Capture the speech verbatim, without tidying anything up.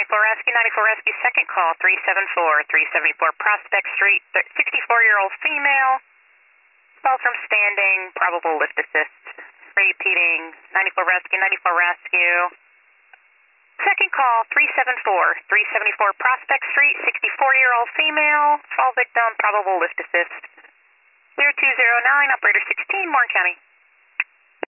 ninety-four Rescue, ninety-four Rescue, second call, three seven four, three seventy-four Prospect Street, sixty-four-year-old female, fell from standing, probable lift assist. Repeating, ninety-four Rescue, ninety-four Rescue. Second call, three seven four, three seventy-four Prospect Street, sixty-four-year-old female, fall victim, probable lift assist. zero two zero nine, operator sixteen, Warren County.